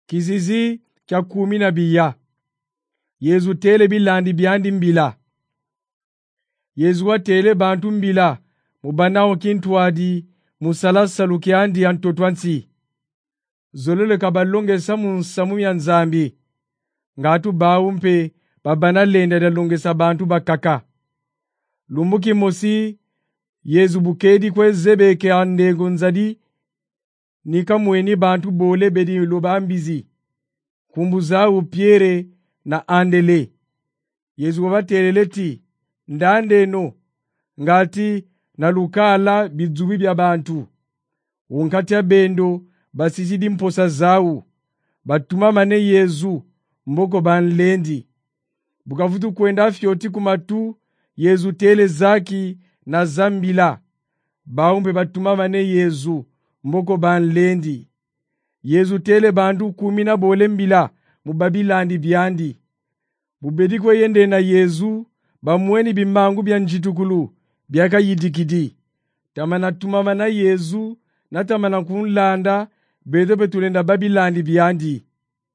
Kizizi cha 12. Yezu tele bilandi byandi mbila. Yezu watele bantu mbila mubanao kintwadi musalasalu kyandi antotwansi. Zolole kabalonge samu ya nzambi. Ngatu baumpe babana lenda dalongesa bantu bakaka. Lumbuki mosi Yezu bukedi kwe zebeke ande gonzadi nika mweni bantu bole bedi lobambizi. Kumbuza upiere na andele. Yezu wabateleleti ndande no ngati na lukala bizubi bya bantu. Unkati ya bendo basizidi mposa zau. Batuma mane Yezu mboko banlendi. Bukavutu kwenda fyoti kumatu Yezu tele zaki na zambila. Baumbe batuma mane Yezu mboko banlendi. Yezu tele bantu 10 bole mbila mubabilandi byandi. Bubediko yende na Yezu bamweni bimangu bya njitukulu byaka yidikidi. Tamana tumama na Yezu na tamana kunlanda bedo betulenda babilandi byandi.